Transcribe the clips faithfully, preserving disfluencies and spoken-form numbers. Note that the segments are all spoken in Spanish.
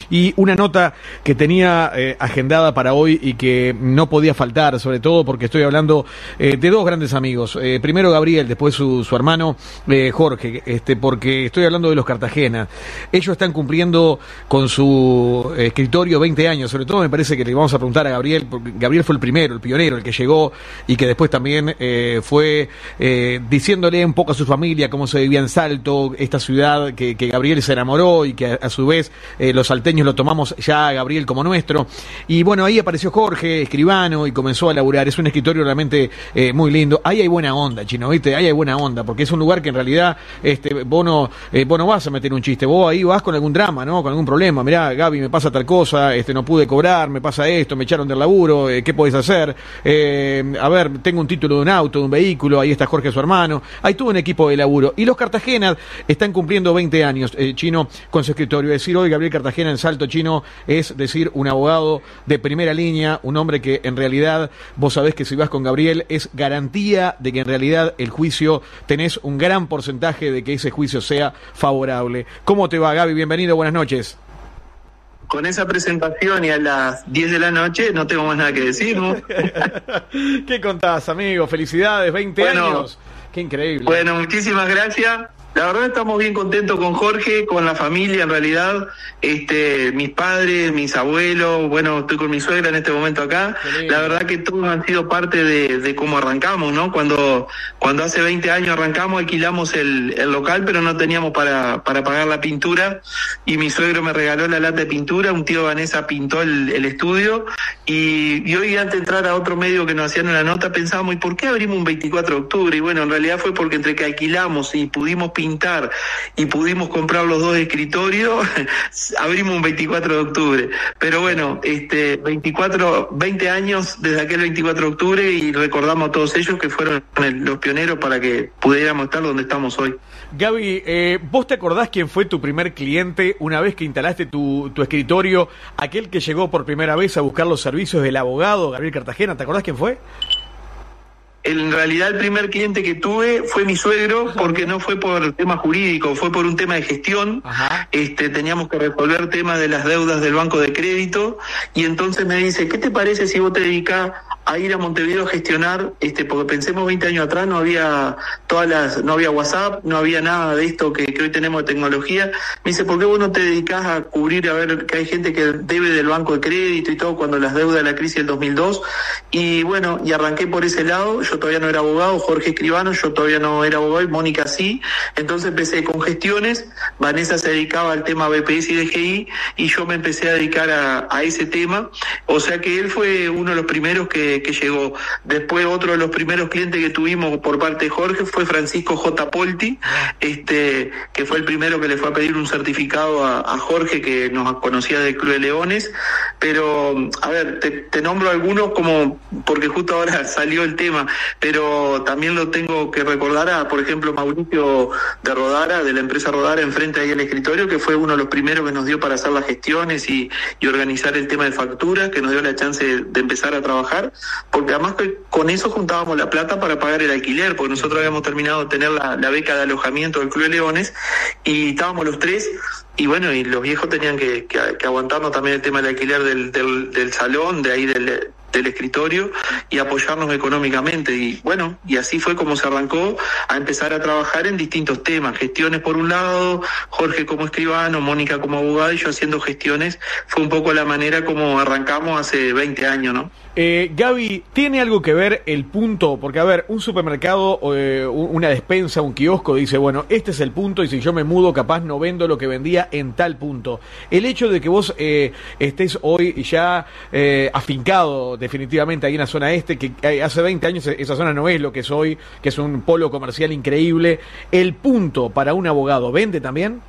Y una nota que tenía eh, agendada para hoy y que no podía faltar, sobre todo porque estoy hablando eh, de dos grandes amigos. Eh, primero Gabriel, después su, su hermano eh, Jorge, este, porque estoy hablando de los Cartagena. Ellos están cumpliendo con su escritorio veinte años. Sobre todo me parece que le vamos a preguntar a Gabriel, porque Gabriel fue el primero, el pionero, el que llegó y que después también eh, fue eh, diciéndole un poco a su familia cómo se vivía en Salto, esta ciudad que, que Gabriel se enamoró y que a, a su vez eh, los salteños lo tomamos ya a Gabriel como nuestro. Y bueno, ahí apareció Jorge, escribano, y comenzó a laburar. Es un escritorio realmente eh, muy lindo. Ahí hay buena onda, Chino, ¿viste? Ahí hay buena onda, porque es un lugar que en realidad este, vos, no, eh, vos no vas a meter un chiste, vos ahí vas con algún drama, ¿no? Con algún problema. Mirá, Gaby, me pasa tal cosa, este, no pude cobrar, me pasa esto, me echaron del laburo, eh, ¿qué podés hacer? Eh, a ver, tengo un título de un auto, de un vehículo, ahí está Jorge, su hermano. Hay todo un equipo de laburo. Y los Cartagena están cumpliendo veinte años, eh, Chino, con su escritorio. Decir hoy Gabriel Cartagena en Salto, Chino, es decir, un abogado de primera línea, un hombre que en realidad, vos sabés que si vas con Gabriel es garantía de que en realidad el juicio, tenés un gran porcentaje de que ese juicio sea favorable. ¿Cómo te va, Gaby? Bienvenido, buenas noches. Con esa presentación y a las diez de la noche no tengo más nada que decir, ¿no? ¿Qué contás, amigo? Felicidades, veinte bueno, años. Qué increíble. Bueno, muchísimas gracias. La verdad estamos bien contentos con Jorge, con la familia en realidad, este, mis padres, mis abuelos, bueno, estoy con mi suegra en este momento acá. La verdad que todos han sido parte de, de cómo arrancamos, ¿no? Cuando, cuando hace veinte años arrancamos, alquilamos el, el local, pero no teníamos para, para pagar la pintura, y mi suegro me regaló la lata de pintura, un tío Vanessa pintó el, el estudio, y, y hoy antes de entrar a otro medio que nos hacían una nota pensábamos, ¿y por qué abrimos un veinticuatro de octubre? Y bueno, en realidad fue porque entre que alquilamos y pudimos pintar y pudimos comprar los dos escritorios, abrimos un veinticuatro de octubre. Pero bueno, este veinticuatro, veinte años desde aquel veinticuatro de octubre, y recordamos a todos ellos que fueron los pioneros para que pudiéramos estar donde estamos hoy. Gaby, eh, ¿vos te acordás quién fue tu primer cliente una vez que instalaste tu, tu escritorio? Aquel que llegó por primera vez a buscar los servicios del abogado, Gabriel Cartagena, ¿te acordás quién fue? En realidad el primer cliente que tuve fue mi suegro, porque no fue por tema jurídico, fue por un tema de gestión. Ajá. Este, teníamos que resolver temas de las deudas del banco de crédito, y entonces me dice, ¿qué te parece si vos te dedicás a ir a Montevideo a gestionar? Este, porque pensemos veinte años atrás no había todas las, no había WhatsApp, no había nada de esto que, que hoy tenemos de tecnología. Me dice, ¿por qué vos no te dedicás a cubrir, a ver que hay gente que debe del banco de crédito y todo, cuando las deudas de la crisis del dos mil dos? Y bueno, y arranqué por ese lado. Yo todavía no era abogado, Jorge escribano, yo todavía no era abogado, y Mónica sí. Entonces empecé con gestiones, Vanessa se dedicaba al tema B P S y D G I, y yo me empecé a dedicar a, a ese tema. O sea que él fue uno de los primeros que, que llegó. Después otro de los primeros clientes que tuvimos por parte de Jorge fue Francisco J. Polti, este, que fue el primero que le fue a pedir un certificado a, a Jorge, que nos conocía del Club de Leones. Pero, a ver, te, te nombro algunos como, porque justo ahora salió el tema, pero también lo tengo que recordar a, por ejemplo, Mauricio de Rodara, de la empresa Rodara, enfrente ahí al escritorio, que fue uno de los primeros que nos dio para hacer las gestiones y, y organizar el tema de facturas, que nos dio la chance de, de empezar a trabajar, porque además que con eso juntábamos la plata para pagar el alquiler, porque nosotros habíamos terminado de tener la, la beca de alojamiento del Club de Leones, y estábamos los tres. Y bueno, y los viejos tenían que, que, que aguantarnos también el tema del alquiler del, del, del salón, de ahí del, del escritorio, y apoyarnos económicamente. Y bueno, y así fue como se arrancó a empezar a trabajar en distintos temas. Gestiones por un lado, Jorge como escribano, Mónica como abogada, y yo haciendo gestiones. Fue un poco la manera como arrancamos hace veinte años, ¿no? Eh, Gaby, ¿tiene algo que ver el punto? Porque, a ver, un supermercado, eh, una despensa, un kiosco dice, bueno, este es el punto, y si yo me mudo, capaz no vendo lo que vendía en tal punto. El hecho de que vos eh, estés hoy ya eh, afincado definitivamente ahí en la zona este, que hace veinte años esa zona no es lo que es hoy, que es un polo comercial increíble, ¿el punto para un abogado vende también?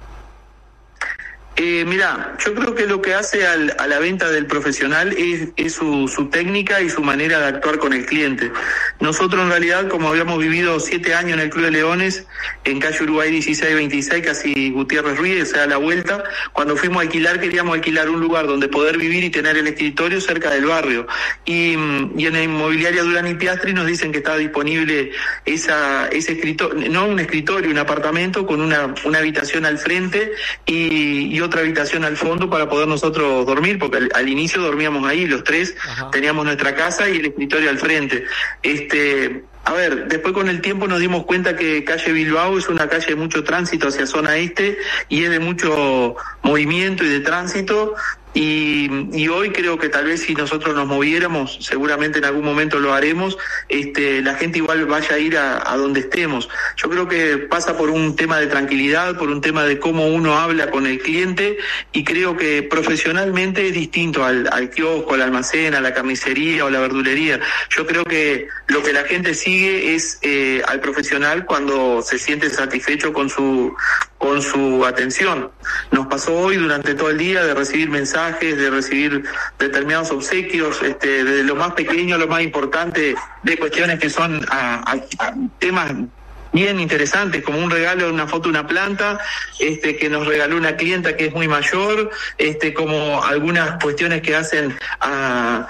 Eh, mira, yo creo que lo que hace al, a la venta del profesional es, es su, su técnica y su manera de actuar con el cliente. Nosotros en realidad, como habíamos vivido siete años en el Club de Leones, en calle Uruguay dieciséis veintiséis, casi Gutiérrez Ruiz, o sea, a la vuelta, cuando fuimos a alquilar, queríamos alquilar un lugar donde poder vivir y tener el escritorio cerca del barrio. Y, y en la inmobiliaria Durán y Piastri nos dicen que estaba disponible esa, ese escritorio, no un escritorio, un apartamento con una, una habitación al frente y, y otro otra habitación al fondo para poder nosotros dormir, porque al, al inicio dormíamos ahí, los tres. Ajá. Teníamos nuestra casa y el escritorio al frente. Este, a ver, después con el tiempo nos dimos cuenta que calle Bilbao es una calle de mucho tránsito hacia zona este y es de mucho movimiento y de tránsito. Y, y hoy creo que tal vez si nosotros nos moviéramos, seguramente en algún momento lo haremos, este, la gente igual vaya a ir a, a donde estemos. Yo creo que pasa por un tema de tranquilidad, por un tema de cómo uno habla con el cliente, y creo que profesionalmente es distinto al, al kiosco, al almacén, a la carnicería o la verdulería. Yo creo que lo que la gente sigue es eh, al profesional cuando se siente satisfecho con su con su atención. Nos pasó hoy durante todo el día de recibir mensajes, de recibir determinados obsequios, este, desde lo más pequeño a lo más importante, de cuestiones que son a, a, a temas bien interesantes, como un regalo de una foto de una planta, este, que nos regaló una clienta que es muy mayor, este, como algunas cuestiones que hacen a,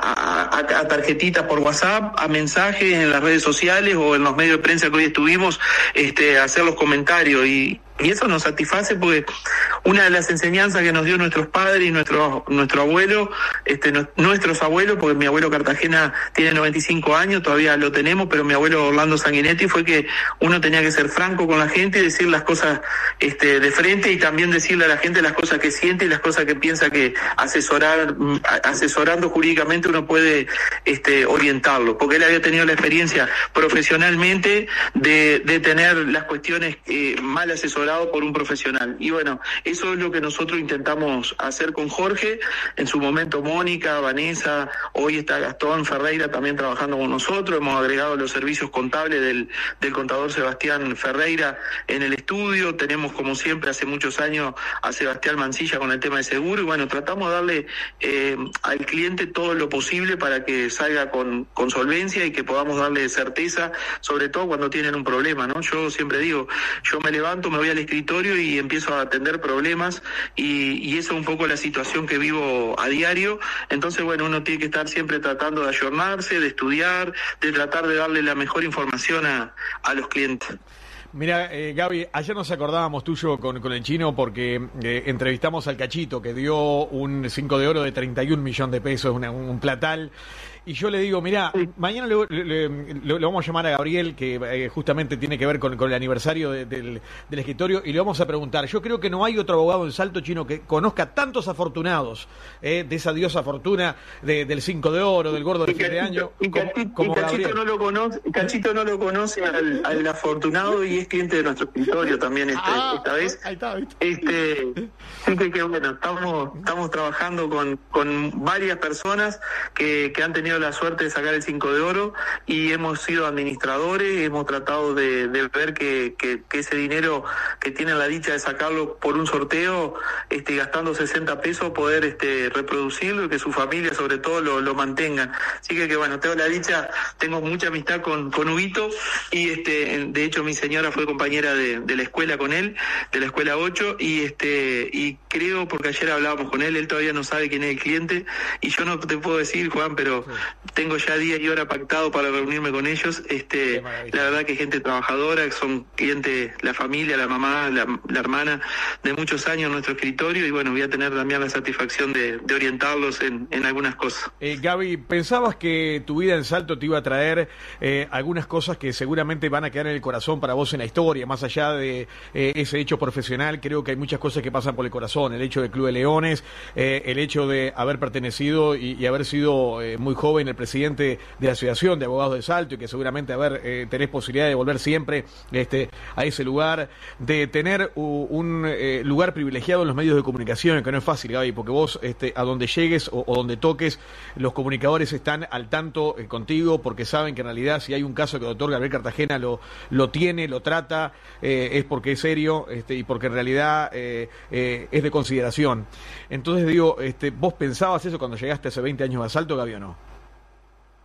a, a, a tarjetitas por WhatsApp, a mensajes en las redes sociales o en los medios de prensa que hoy estuvimos, este, a hacer los comentarios, y Y eso nos satisface porque una de las enseñanzas que nos dio nuestros padres y nuestro nuestro abuelo, este, no, nuestros abuelos, porque mi abuelo Cartagena tiene noventa y cinco años, todavía lo tenemos, pero mi abuelo Orlando Sanguinetti, fue que uno tenía que ser franco con la gente y decir las cosas este, de frente, y también decirle a la gente las cosas que siente y las cosas que piensa, que asesorar asesorando jurídicamente uno puede este, orientarlo, porque él había tenido la experiencia profesionalmente de, de tener las cuestiones eh, mal asesoradas por un profesional. Y bueno, eso es lo que nosotros intentamos hacer con Jorge. En su momento Mónica, Vanessa, hoy está Gastón Ferreira también trabajando con nosotros. Hemos agregado los servicios contables del, del contador Sebastián Ferreira en el estudio. Tenemos, como siempre, hace muchos años a Sebastián Mancilla con el tema de seguro. Y bueno, tratamos de darle eh, al cliente todo lo posible para que salga con, con solvencia y que podamos darle certeza, sobre todo cuando tienen un problema, ¿no? Yo siempre digo, yo me levanto, me voy al escritorio y empiezo a atender problemas, y, y eso es un poco la situación que vivo a diario. Entonces, bueno, uno tiene que estar siempre tratando de ayornarse, de estudiar, de tratar de darle la mejor información a, a los clientes. Mira, eh, Gaby, ayer nos acordábamos tuyo con, con el chino porque eh, entrevistamos al Cachito, que dio un cinco de oro de treinta y un millones de pesos, una, un platal. Y yo le digo, mirá, sí. mañana le, le, le, le vamos a llamar a Gabriel, que eh, justamente tiene que ver con, con el aniversario de, del, del escritorio, y le vamos a preguntar. Yo creo que no hay otro abogado en Salto, chino, que conozca tantos afortunados eh, de esa diosa fortuna de, del cinco de oro, del gordo de fin de año. Y Cachito, como, como y Cachito no lo conoce, Cachito no lo conoce al, al afortunado, y es cliente de nuestro escritorio también este, ah, esta vez. Ahí está, ¿viste? Este, así que bueno, estamos, estamos trabajando con, con varias personas que, que han tenido la suerte de sacar el cinco de oro, y hemos sido administradores, hemos tratado de, de ver que, que, que ese dinero que tienen la dicha de sacarlo por un sorteo, este, gastando sesenta pesos, poder este, reproducirlo y que su familia sobre todo lo, lo mantengan. Así que, que bueno, tengo la dicha, tengo mucha amistad con, con Huguito, y este, de hecho mi señora fue compañera de, de la escuela con él, de la escuela ocho, y este, y creo, porque ayer hablábamos con él, él todavía no sabe quién es el cliente, y yo no te puedo decir, Juan, pero sí, tengo ya día y hora pactado para reunirme con ellos. Este, la verdad que gente trabajadora, que son clientes, la familia, la mamá, la, la hermana, de muchos años en nuestro escritorio, y bueno, voy a tener también la satisfacción de, de orientarlos en, en algunas cosas. Eh, Gaby, ¿pensabas que tu vida en Salto te iba a traer eh, algunas cosas que seguramente van a quedar en el corazón para vos en la historia, más allá de eh, ese hecho profesional? Creo que hay muchas cosas que pasan por el corazón, el hecho del Club de Leones, eh, el hecho de haber pertenecido y, y haber sido eh, muy joven el presidente de la Asociación de Abogados de Salto, y que seguramente a ver, eh, tenés posibilidad de volver siempre este, a ese lugar, de tener un, un eh, lugar privilegiado en los medios de comunicación, que no es fácil, Gaby, porque vos este, a donde llegues o, o donde toques, los comunicadores están al tanto eh, contigo, porque saben que en realidad si hay un caso que el doctor Gabriel Cartagena lo, lo tiene, lo trata, eh, es porque es serio este, y porque en realidad eh, eh, es de consideración. Entonces digo, este, ¿vos pensabas eso cuando llegaste hace veinte años a Salto, Gaby, o no?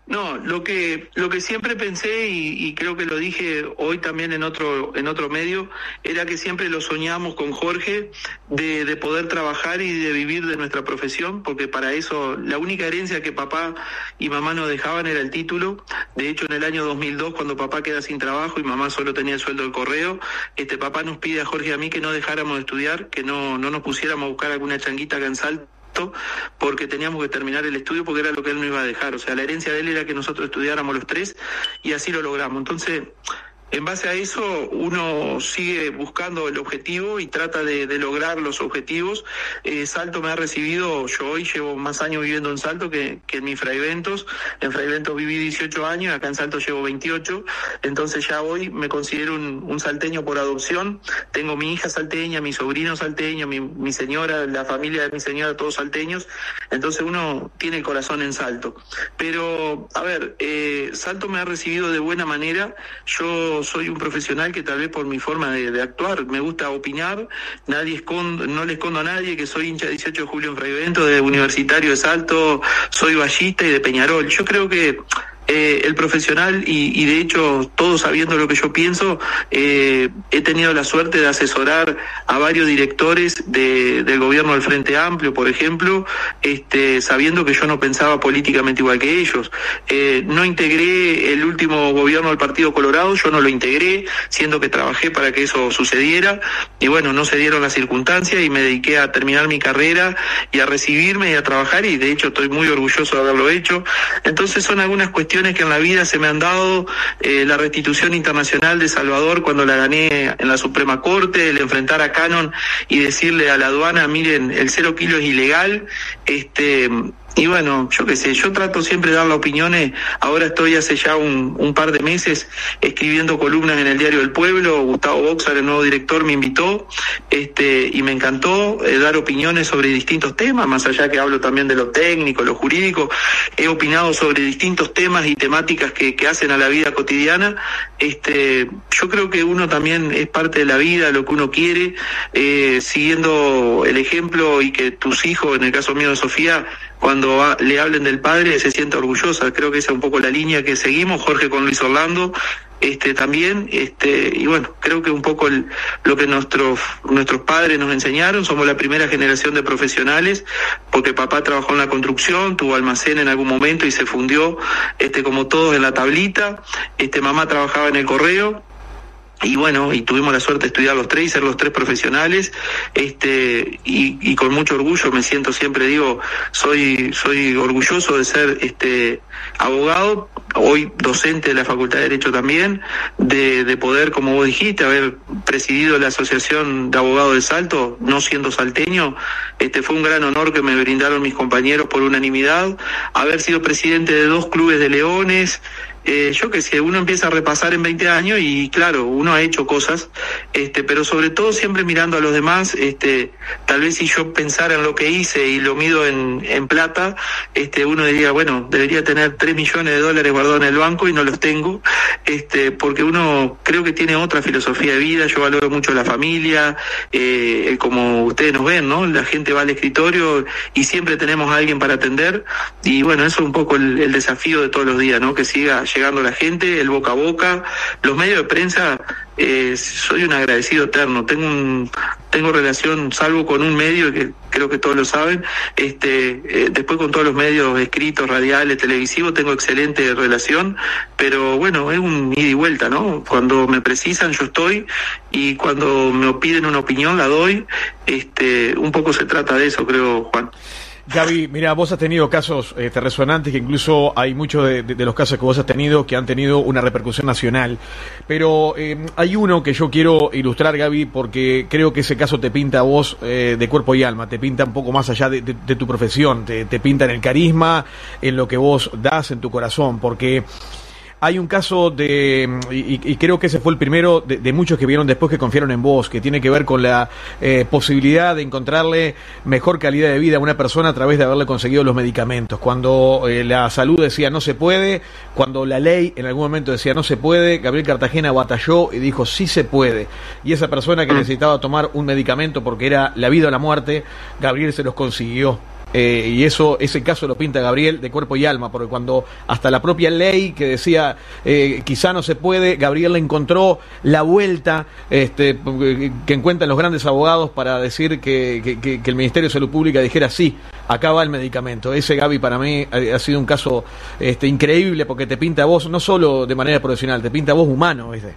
No, lo que lo que siempre pensé y, y creo que lo dije hoy también en otro en otro medio era que siempre lo soñamos con Jorge de, de poder trabajar y de vivir de nuestra profesión, porque para eso la única herencia que papá y mamá nos dejaban era el título. De hecho, en el año dos mil dos, cuando papá queda sin trabajo y mamá solo tenía el sueldo del correo, este papá nos pide a Jorge y a mí que no dejáramos de estudiar, que no no nos pusiéramos a buscar alguna changuita acá en Salta, porque teníamos que terminar el estudio, porque era lo que él nos iba a dejar. O sea, la herencia de él era que nosotros estudiáramos los tres y así lo logramos. Entonces, en base a eso, uno sigue buscando el objetivo y trata de, de lograr los objetivos. Eh, Salto me ha recibido, yo hoy llevo más años viviendo en Salto que, que en mi Fraiventos. En Fraiventos viví dieciocho años, acá en Salto llevo veintiocho. Entonces ya hoy me considero un, un salteño por adopción. Tengo mi hija salteña, mi sobrino salteño, mi, mi señora, la familia de mi señora, todos salteños. Entonces uno tiene el corazón en Salto. Pero, a ver, eh, Salto me ha recibido de buena manera. Yo soy un profesional que tal vez por mi forma de, de actuar, me gusta opinar, nadie escondo, no le escondo a nadie que soy hincha dieciocho de julio en Fraiventos, de Universitario de Salto, soy ballista y de Peñarol. Yo creo que Eh, el profesional y, y de hecho todos sabiendo lo que yo pienso, eh, he tenido la suerte de asesorar a varios directores de, del gobierno del Frente Amplio, por ejemplo, este, sabiendo que yo no pensaba políticamente igual que ellos. Eh, no integré el último gobierno del Partido Colorado, yo no lo integré, siendo que trabajé para que eso sucediera, y bueno, no se dieron las circunstancias y me dediqué a terminar mi carrera y a recibirme y a trabajar, y de hecho estoy muy orgulloso de haberlo hecho. Entonces son algunas cuestiones que en la vida se me han dado, eh, la restitución internacional de Salvador cuando la gané en la Suprema Corte, el enfrentar a Canon y decirle a la aduana, miren, el cero kilo es ilegal, este... Y bueno, yo qué sé, yo trato siempre de dar las opiniones. Ahora estoy hace ya un, un par de meses escribiendo columnas en el Diario del Pueblo. Gustavo Boxar, el nuevo director, me invitó este y me encantó eh, dar opiniones sobre distintos temas, más allá que hablo también de lo técnico, lo jurídico. He opinado sobre distintos temas y temáticas que, que hacen a la vida cotidiana. Este, yo creo que uno también es parte de la vida, lo que uno quiere, eh, siguiendo el ejemplo y que tus hijos, en el caso mío de Sofía, cuando a, le hablen del padre se sienta orgullosa. Creo que esa es un poco la línea que seguimos, Jorge con Luis Orlando, este también, este y bueno, creo que un poco el, lo que nuestros nuestros padres nos enseñaron. Somos la primera generación de profesionales, porque papá trabajó en la construcción, tuvo almacén en algún momento y se fundió, este como todos en la tablita. Este mamá trabajaba en el correo. Y bueno, y tuvimos la suerte de estudiar los tres y ser los tres profesionales, este, y, y con mucho orgullo me siento siempre, digo, soy, soy orgulloso de ser, este, abogado, hoy docente de la Facultad de Derecho también, de, de poder, como vos dijiste, haber presidido la Asociación de Abogados de Salto, no siendo salteño, este, fue un gran honor que me brindaron mis compañeros por unanimidad, haber sido presidente de dos clubes de leones. Eh, yo que sé, uno empieza a repasar en veinte años y claro, uno ha hecho cosas, este, pero sobre todo siempre mirando a los demás. Este, tal vez si yo pensara en lo que hice y lo mido en, en plata, este, uno diría, bueno, debería tener tres millones de dólares guardados en el banco y no los tengo, este, porque uno creo que tiene otra filosofía de vida. Yo valoro mucho la familia, eh, como ustedes nos ven, ¿no? La gente va al escritorio y siempre tenemos a alguien para atender, y bueno, eso es un poco el, el desafío de todos los días, ¿no? Que siga llegando la gente, el boca a boca, los medios de prensa. Eh, soy un agradecido eterno, tengo un tengo relación, salvo con un medio que creo que todos lo saben, este eh, después con todos los medios escritos, radiales, televisivos, tengo excelente relación, pero bueno, es un ida y vuelta, ¿no? Cuando me precisan yo estoy, y cuando me piden una opinión la doy. Este, un poco se trata de eso, creo, Juan. Gaby, mira, vos has tenido casos este, resonantes, que incluso hay muchos de, de, de los casos que vos has tenido que han tenido una repercusión nacional, pero eh, hay uno que yo quiero ilustrar, Gaby, porque creo que ese caso te pinta a vos eh, de cuerpo y alma, te pinta un poco más allá de, de, de tu profesión, te, te pinta en el carisma, en lo que vos das, en tu corazón, porque hay un caso de, y, y creo que ese fue el primero de, de muchos que vieron después que confiaron en vos, que tiene que ver con la eh, posibilidad de encontrarle mejor calidad de vida a una persona a través de haberle conseguido los medicamentos. Cuando eh, la salud decía no se puede, cuando la ley en algún momento decía no se puede, Gabriel Cartagena batalló y dijo sí se puede. Y esa persona que necesitaba tomar un medicamento porque era la vida o la muerte, Gabriel se los consiguió. Eh, y eso, ese caso lo pinta Gabriel de cuerpo y alma, porque cuando hasta la propia ley que decía eh, quizá no se puede, Gabriel le encontró la vuelta este, que encuentran los grandes abogados para decir que, que, que, que el Ministerio de Salud Pública dijera sí, acá va el medicamento. Ese, Gaby, para mí ha, ha sido un caso este, increíble, porque te pinta a vos, no solo de manera profesional, te pinta a vos humano, ¿viste?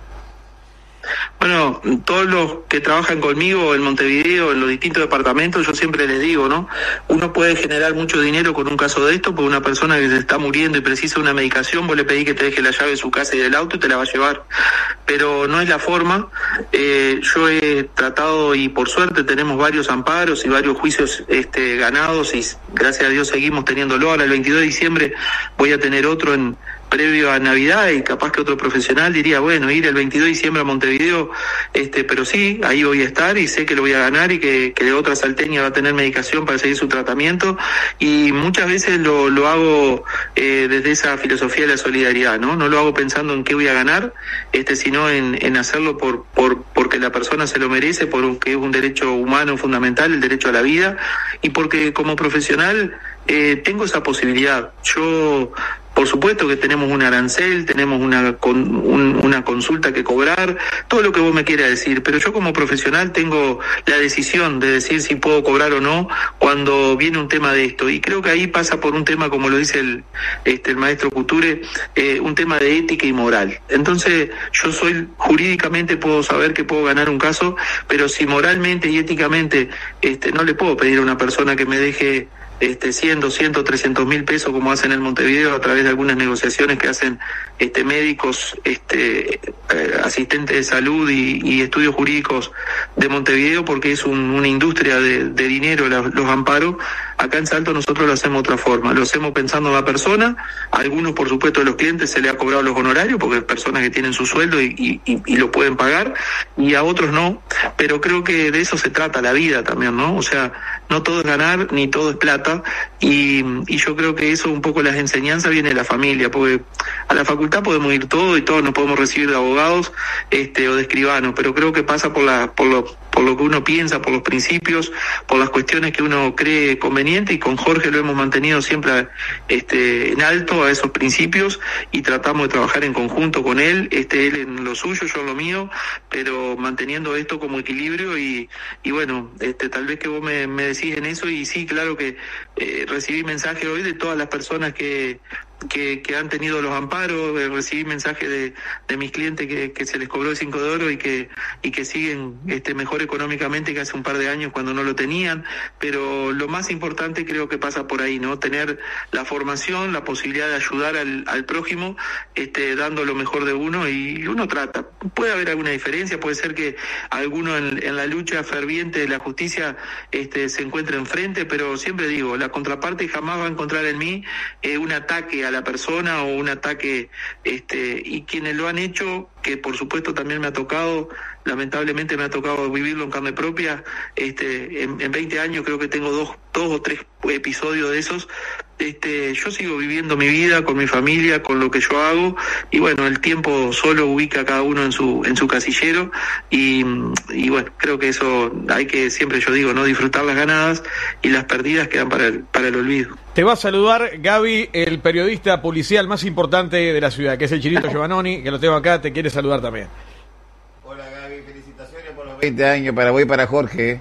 Bueno, todos los que trabajan conmigo en Montevideo, en los distintos departamentos, yo siempre les digo, ¿no? Uno puede generar mucho dinero con un caso de esto, porque una persona que se está muriendo y precisa una medicación, vos le pedís que te deje la llave de su casa y del auto y te la va a llevar. Pero no es la forma. Eh, yo he tratado, y por suerte tenemos varios amparos y varios juicios este, ganados, y gracias a Dios seguimos teniéndolo. Ahora el veintidós de diciembre voy a tener otro en previo a Navidad, y capaz que otro profesional diría, bueno, ir el veintidós de diciembre a Montevideo, este, pero sí, ahí voy a estar y sé que lo voy a ganar, y que, que de otra salteña va a tener medicación para seguir su tratamiento, y muchas veces lo, lo hago eh, desde esa filosofía de la solidaridad, ¿no? No lo hago pensando en qué voy a ganar, este, sino en, en hacerlo por, por, porque la persona se lo merece, porque es un derecho humano fundamental, el derecho a la vida, y porque como profesional eh, tengo esa posibilidad. Yo, por supuesto que tenemos un arancel, tenemos una con, un, una consulta que cobrar, todo lo que vos me quieras decir, pero yo como profesional tengo la decisión de decir si puedo cobrar o no cuando viene un tema de esto, y creo que ahí pasa por un tema, como lo dice el, este, el maestro Couture, eh, un tema de ética y moral. Entonces yo soy, jurídicamente puedo saber que puedo ganar un caso, pero si moralmente y éticamente este, no le puedo pedir a una persona que me deje este cien, doscientos, trescientos mil pesos como hacen en Montevideo a través de algunas negociaciones que hacen este médicos, este eh, asistentes de salud y, y estudios jurídicos de Montevideo, porque es un, una industria de, de dinero la, los amparos. Acá en Salto nosotros lo hacemos de otra forma, lo hacemos pensando en la persona. A algunos, por supuesto, de los clientes se le ha cobrado los honorarios, porque hay personas que tienen su sueldo y, y, y lo pueden pagar, y a otros no, pero creo que de eso se trata la vida también, ¿no? O sea, no todo es ganar, ni todo es plata, y, y yo creo que eso un poco las enseñanzas viene de la familia, porque a la facultad podemos ir todos y todos nos podemos recibir de abogados este o de escribanos, pero creo que pasa por la por lo por lo que uno piensa, por los principios, por las cuestiones que uno cree conveniente, y con Jorge lo hemos mantenido siempre este en alto a esos principios, y tratamos de trabajar en conjunto con él, este él en lo suyo, yo en lo mío, pero manteniendo esto como equilibrio, y, y bueno, este tal vez que vos me, me decís en eso, y sí, claro que eh, recibí mensajes hoy de todas las personas que Que, que han tenido los amparos, eh, recibí mensajes de, de mis clientes que, que se les cobró el cinco de oro y que y que siguen este mejor económicamente que hace un par de años cuando no lo tenían, pero lo más importante creo que pasa por ahí, ¿no? Tener la formación, la posibilidad de ayudar al, al prójimo, este, dando lo mejor de uno, y uno trata. Puede haber alguna diferencia, puede ser que alguno en, en la lucha ferviente de la justicia este, se encuentre enfrente, pero siempre digo, la contraparte jamás va a encontrar en mí eh, un ataque a la persona o un ataque, este, y quienes lo han hecho, que por supuesto también me ha tocado, lamentablemente me ha tocado vivirlo en carne propia, este, en, en veinte años creo que tengo dos, dos o tres episodios de esos. Este, yo sigo viviendo mi vida con mi familia, con lo que yo hago, y bueno, el tiempo solo ubica a cada uno en su en su casillero, y, y bueno, creo que eso hay que, siempre yo digo, no disfrutar las ganadas, y las perdidas quedan para el, para el olvido. Te va a saludar, Gaby, el periodista policial más importante de la ciudad, que es el Chinito Giovannoni, que lo tengo acá, te quiere saludar también. Hola, Gaby, felicitaciones por los veinte años para vos y para Jorge.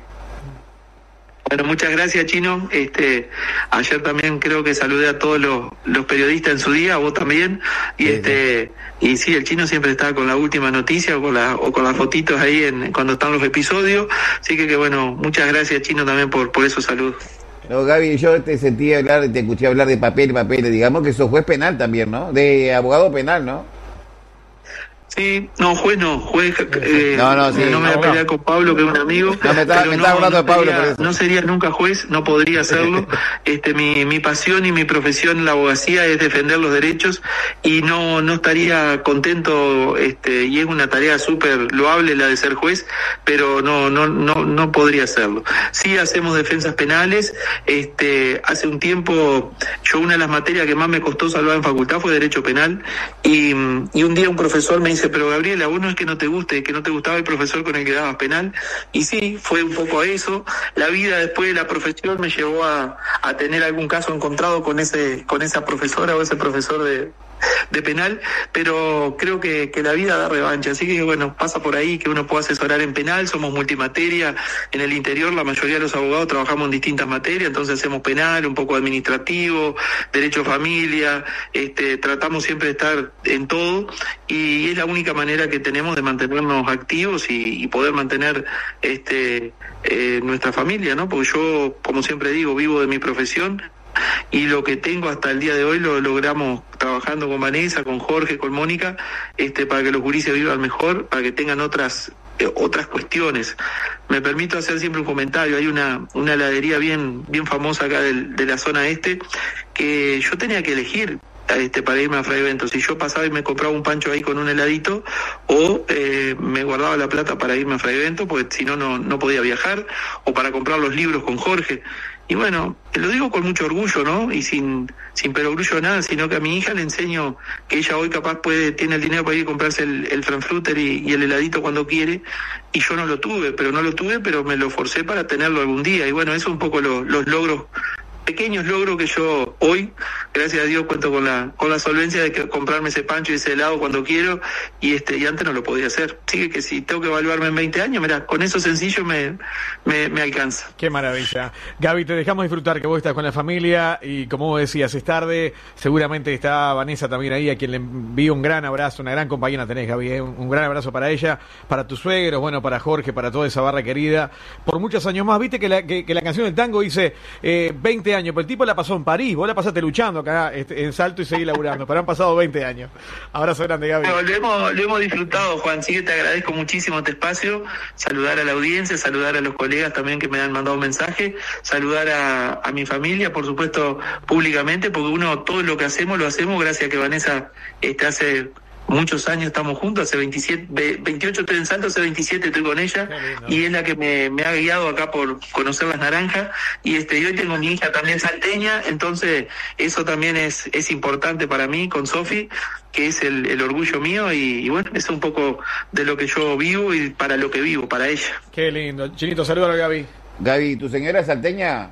Bueno, muchas gracias, Chino. Este, ayer también creo que saludé a todos los, los periodistas en su día, a vos también, y sí, este, sí. Y sí, el Chino siempre está con la última noticia o con la, o con las fotitos ahí en cuando están los episodios, así que que bueno, muchas gracias, Chino, también por, por esos saludos. No, Gaby, yo te sentí hablar, te escuché hablar de papel, papel, digamos que sos juez penal también, ¿no? De abogado penal, ¿no? Sí, no, juez no, juez, eh, no, no, sí, no me voy a pelear con Pablo, que es un amigo. No, me estaba, me estaba no, hablando no de Pablo, sería, por eso. No sería nunca juez, no podría hacerlo. Este, mi, mi pasión y mi profesión en la abogacía es defender los derechos, y no, no estaría contento, este, y es una tarea súper loable la de ser juez, pero no, no, no, no podría hacerlo. Sí hacemos defensas penales, este, hace un tiempo, yo una de las materias que más me costó salvar en facultad fue derecho penal, y, y un día un profesor me dice, dice, pero Gabriela, vos no es que no te guste, que no te gustaba el profesor con el que dabas penal. Y sí, fue un poco a eso. La vida después de la profesión me llevó a, a tener algún caso encontrado con ese, con esa profesora o ese profesor de, de penal, pero creo que, que la vida da revancha, así que bueno, pasa por ahí que uno puede asesorar en penal, somos multimateria, en el interior la mayoría de los abogados trabajamos en distintas materias, entonces hacemos penal, un poco administrativo, derecho a familia, este, tratamos siempre de estar en todo, y es la única manera que tenemos de mantenernos activos y, y poder mantener este eh, nuestra familia, ¿no? Porque yo, como siempre digo, vivo de mi profesión, y lo que tengo hasta el día de hoy lo logramos trabajando con Vanessa, con Jorge, con Mónica, este, para que los gurises vivan mejor, para que tengan otras eh, otras cuestiones. Me permito hacer siempre un comentario. Hay una una heladería bien bien famosa acá del, de la zona este, que yo tenía que elegir este para irme a Fray Bento, si yo pasaba y me compraba un pancho ahí con un heladito, o eh, me guardaba la plata para irme a Fray Bento, porque si no, no no podía viajar, o para comprar los libros con Jorge. Y bueno, lo digo con mucho orgullo, ¿no? Y sin sin perogrullo nada, sino que a mi hija le enseño que ella hoy capaz puede tiene el dinero para ir a comprarse el, el Frankfurter y, y el heladito cuando quiere, y yo no lo tuve, pero no lo tuve, pero me lo forcé para tenerlo algún día. Y bueno, eso es un poco lo, los logros, pequeños logros que yo hoy, gracias a Dios, cuento con la con la solvencia de que comprarme ese pancho y ese helado cuando quiero, y este y antes no lo podía hacer. Así que, que si tengo que evaluarme en veinte años, mirá, con eso sencillo me, me, me alcanza. Qué maravilla. Gaby, te dejamos disfrutar, que vos estás con la familia, y como vos decías, es tarde, seguramente está Vanessa también ahí, a quien le envío un gran abrazo, una gran compañera tenés, Gaby, ¿eh? un, un gran abrazo para ella, para tus suegros, bueno, para Jorge, para toda esa barra querida, por muchos años más. Viste que la, que, que la canción del tango dice eh, veinte años, pero el tipo la pasó en París, vos la pasaste luchando acá este, en Salto y seguís laburando, pero han pasado veinte años. Abrazo grande, Gaby. Bueno, lo, hemos, lo hemos disfrutado, Juan, sí que te agradezco muchísimo este espacio, saludar a la audiencia, saludar a los colegas también que me han mandado un mensaje, saludar a, a mi familia, por supuesto, públicamente, porque uno, todo lo que hacemos, lo hacemos gracias a que Vanessa este, hace muchos años estamos juntos, hace veintisiete, veintiocho estoy en Salto, hace veintisiete estoy con ella, y es la que me, me ha guiado acá por conocer las naranjas, y este y hoy tengo mi hija también salteña, entonces eso también es es importante para mí con Sofi, que es el, el orgullo mío, y, y bueno, es un poco de lo que yo vivo y para lo que vivo, para ella. Qué lindo. Chinito, saludos a Gaby. Gaby, ¿tu señora es salteña?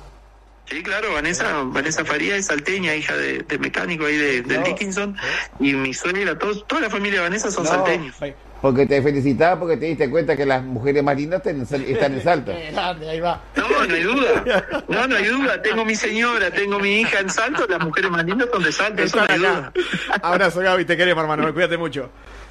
Sí, claro, Vanessa, Vanessa Faría es salteña, hija de, de mecánico ahí de, del no, Dickinson, ¿sí? Y mi suegra, todos, toda la familia de Vanessa son no, salteños. Porque te felicitaba porque te diste cuenta que las mujeres más lindas están en Salto. Ahí va. No, no hay duda, no, no hay duda, tengo mi señora, tengo mi hija en Salto, las mujeres más lindas son de Salto, eso no hay duda. Abrazo, Gaby, te queremos, hermano, cuídate mucho.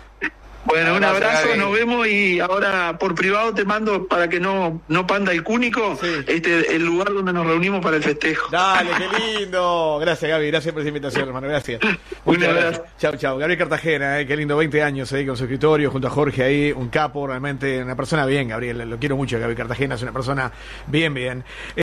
Bueno, un abrazo, nos vemos, y ahora por privado te mando, para que no no panda el cúnico, sí, este el lugar donde nos reunimos para el festejo. Dale, qué lindo. Gracias, Gaby, gracias por esa invitación, hermano, gracias. Un abrazo. Chau, chau. Gabriel Cartagena, eh, qué lindo, veinte años ahí con su escritorio, junto a Jorge ahí, un capo, realmente una persona bien, Gabriel, lo quiero mucho, Gabriel Cartagena, es una persona bien, bien.